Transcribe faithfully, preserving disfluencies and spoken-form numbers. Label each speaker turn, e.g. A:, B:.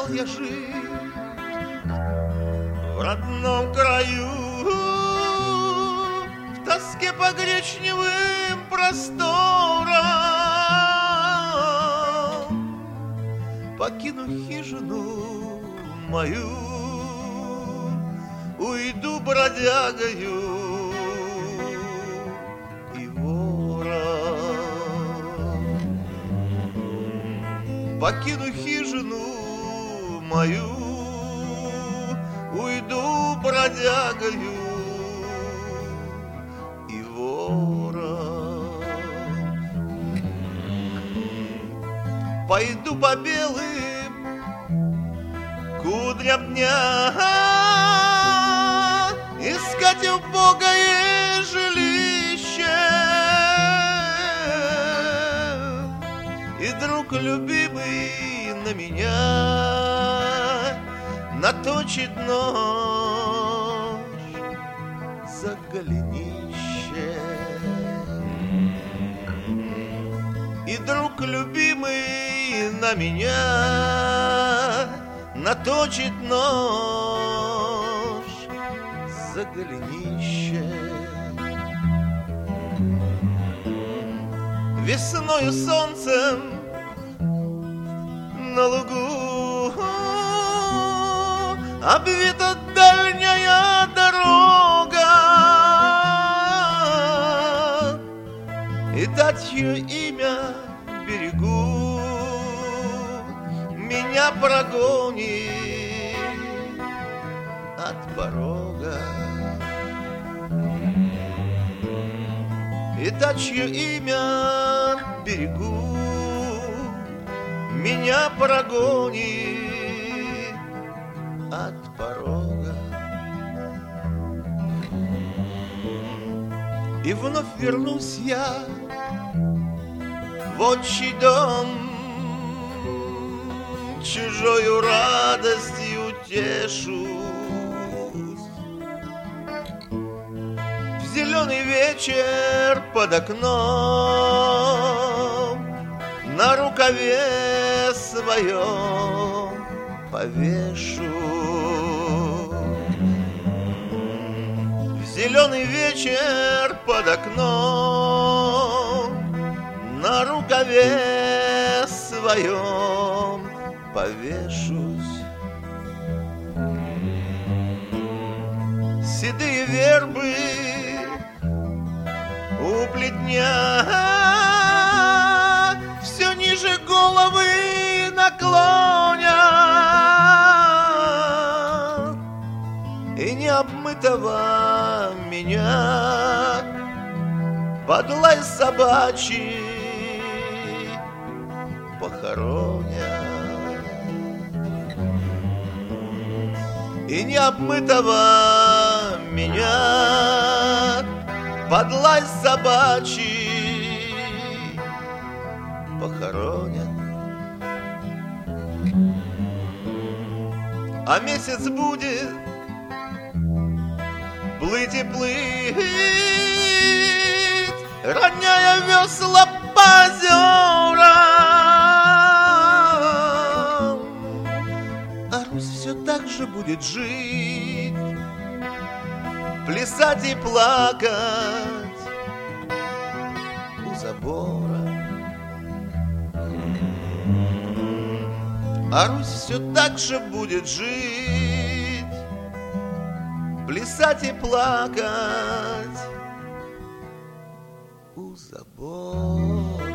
A: я жить в родном краю, в тоске по гречневым просторам. Покину хижину мою, уйду бродягою и вором. Покину хижину мою, уйду бродягою и вором. Пойду по белым кудрям дня искать убогое жилище, и друг любимый на меня наточит нож за голенище. И друг любимый на меня наточит нож за голенище. Весною солнцем на лугу обвита дальняя дорога, и дать ее имя берегу меня прогонит от порога. И дать чье имя берегу меня прогонит от порога. И вновь вернусь я в отчий дом, чужою радостью тешусь. В зеленый вечер под окном на рукаве своем повешу. В зеленый вечер под окном на рукаве своем повешусь. Седые вербы у плетня все ниже головы наклонят, и необмытого меня под лай собачий похоронят. И необмытого меня под лай собачий похоронят. А месяц будет плыть и плыть, роняя весла по озерам. А Русь все так же будет жить, плясать и плакать у забора. А Русь все так же будет жить, плясать и плакать у забора.